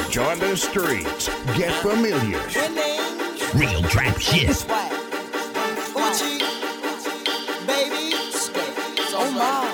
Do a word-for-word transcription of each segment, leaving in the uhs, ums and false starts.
on the streets. Get familiar. Real trap shit. Uchi, baby, oh my.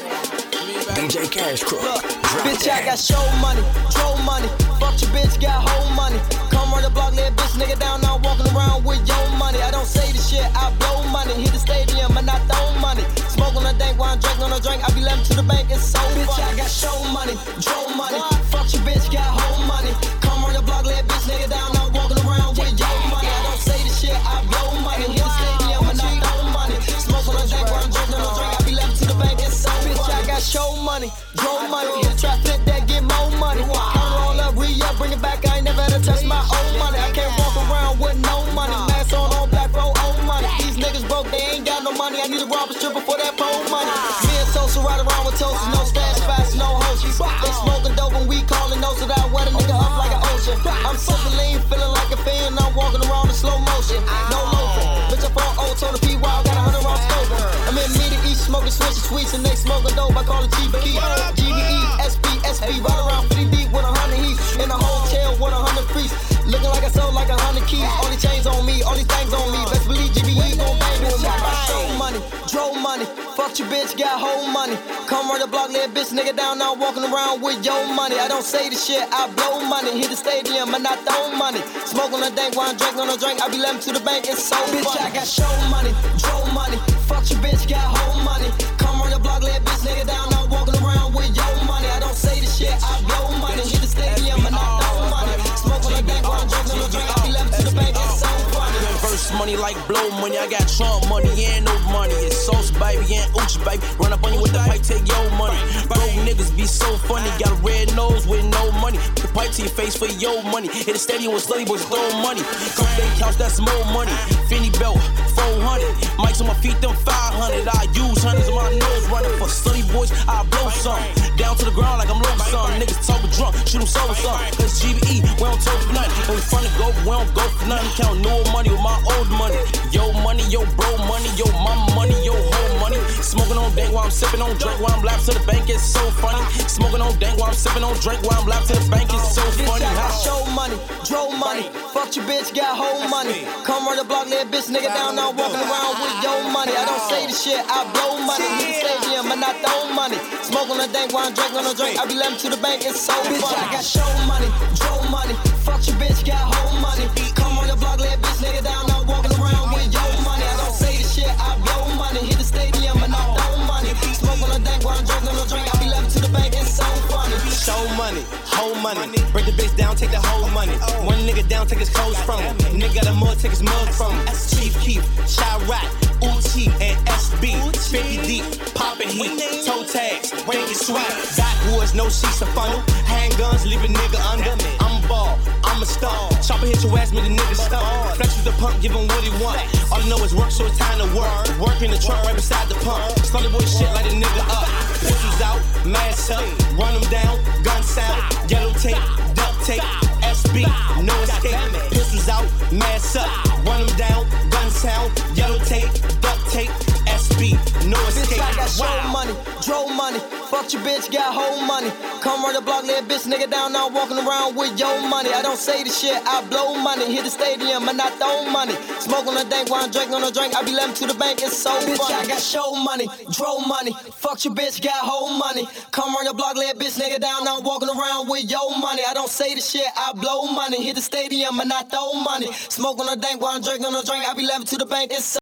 D J Cash Crook. Look, bitch, I got show money, troll money. Fuck your bitch, got whole money. Come run the block, let bitch nigga down. Now walking around with your money. I don't say the shit, I blow money. Hit the stadium, and I throw money. Smoke on a dank while I'm drinking on a drink. I be left to the bank, it's so bitch, funny. I got show money, troll money. Fuck your bitch, got whole money. Come run the block, let bitch nigga down. Now walking around with your money. I don't say the shit, I blow money. Hit the stadium, and I throw money. Smoke on a dank while I'm drinking on a drink. I be left to the bank, it's so bitch, funny. I got show money, draw money. Hit the trap flip that, get more money. Count all up, re-up, bring it back. I ain't never had to touch my own money. I can't walk around with no money. Mask on, on black roll, own money. These niggas broke, they ain't got no money. I need a robber stripper for that pole money. Me and Sosa ride around with toasters, no stash, fast, no hosts. They smoking dope and we calling no, so that I wet a nigga up like an ocean. I'm sipping lean, feeling like a fan. I'm walking around in slow motion, no loafing. Bitch, I fall old, told the P wild, got a hundred rounds scoping. I'm in me to eat, smoking switches, sweets, and they smoking dope. I call it G B E, G B E, S P, S P. Ride around fifty deep with a hundred heat. In a hotel with a hundred priests. Looking like I sold like a hundred keys. All these chains on me, all these things on me. Best believe G B E gon' bang with me. I got show money, draw money. Fuck your bitch, got whole money. Come run the block, let bitch nigga down. Now walking around with your money. I don't say the shit, I blow money. Hit the stadium and I throw money. Smoke on a dank while I'm drinking on a drink. I be left to the bank, it's so bitch, funny. I got show money, draw money. Fuck your bitch, got whole money. Come run the block, let bitch nigga down. Now walking around with your money. I don't say the shit, I blow money. Hit the stadium and I throw money. Smoke on a dank while I'm drinking on a drink. I be left to the bank, it's so funny. Verse money like blow money. I got Trump money and no money. It's sauce, baby, and Uchi, baby. Run up on you with the pipe, take your money. Broke niggas be so funny. Got a red nose with no money. The pipe to your face for your money. Hit the stadium with slutty boys throwing money. Come bank house, that's more money. Fendi belt, four hundred. Mics on my feet, them five hundred. I use hundreds on my nose running for slutty boys. I blow some. Down to the ground like I'm low some. Niggas talking drunk, shoot them solo some. Cause G B E, we don't talk for nothing. When we front to go, we don't go for nothing. Count new money with my old money. Yo money, yo bro money, yo mama money, yo whole money. Smoking on dank while I'm sipping on drink while I'm lapped to the bank, it's so funny. Smoking on dank while I'm sipping on drink while I'm lapped to the bank, it's so funny. Bitch, I got show money, draw money. Fuck your bitch, got whole money. Come run the block, let bitch nigga down. Now walking around with your money. I don't say the shit, I blow money. Hit the stadium and I throw money. Smoke on a dank while I'm drinking on a drink. I be left to the bank, it's so funny. Bitch, I got show money, draw money. Fuck your bitch, got whole money. Come on the block, let bitch nigga down. Now walking around with your money. I don't say the shit, I blow money. Hit the stadium and I throw money. Smoke on a dank while I'm drinking on a drink. I be left to the bank, it's so funny. Show money, whole money. Break the bitch down, take the whole money. One nigga down, take his clothes from him. Nigga got a mug, take his mug from him. Chief Keef, Chirac, Uchi, and S B. fifty deep, poppin' heat, toe tags, ranking swag. Backwoods, no seats, a funnel. Handguns, leave a nigga under. I'm a ball, I'm a star. Chopper hit your ass, make the nigga stump. Flex with the pump, give him what he want. All I know is work, so it's time to work. Work in the trunk right beside the pump. Slutty boy shit like a nigga up. Pistols out, mask up, run them down, gun sound, yellow tape, duct tape, S B, no escape. Pistols out, mask up, run them down, gun sound, yellow tape, duct tape, S B, no escape. Bitch, I got show Wow. money, draw money. Fuck your bitch, got whole money. Come run the block, let bitch nigga down. Now walking around with your money. I don't say the shit, I blow money. Hit the stadium and I throw money. Smoke on a dank while I'm drinking on a drink. I be left to the bank, it's so bitch, funny. I got show money, draw money. Fuck your bitch, got whole money. Come run the block, let bitch nigga down. Now walking around with your money. I don't say the shit, I blow money. Hit the stadium and I throw money. Smoke on a dank while I'm drinking on a drink. I be left to the bank, it's so